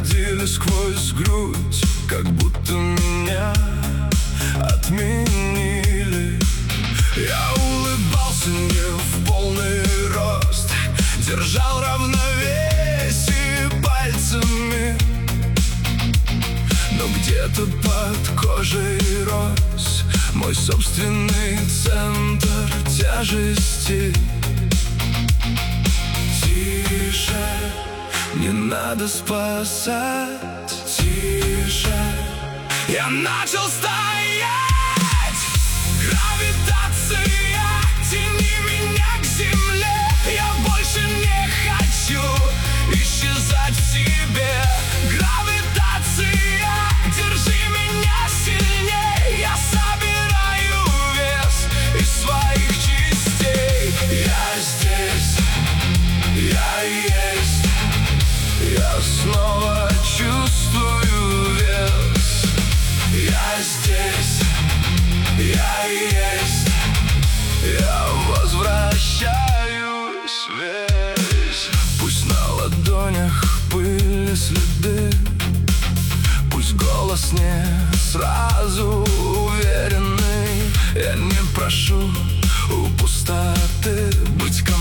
проходили сквозь грудь, как будто меня отменили. Я улыбался не в полный рост, держал равновесие пальцами, но где-то под кожей рос мой собственный центр тяжести. Тише, не надо спасать. Тише, я начал стоять. Гравитация, тяни меня к земле. Я больше не хочу исчезать в себе. Гравитация, держи меня сильней. Я собираю вес из своих частей. Я здесь, я есть. Я снова чувствую вес. Я здесь, я есть. Я возвращаюсь весь. Пусть на ладонях пыль и следы, пусть голос не сразу уверенный. Я не прошу у пустоты быть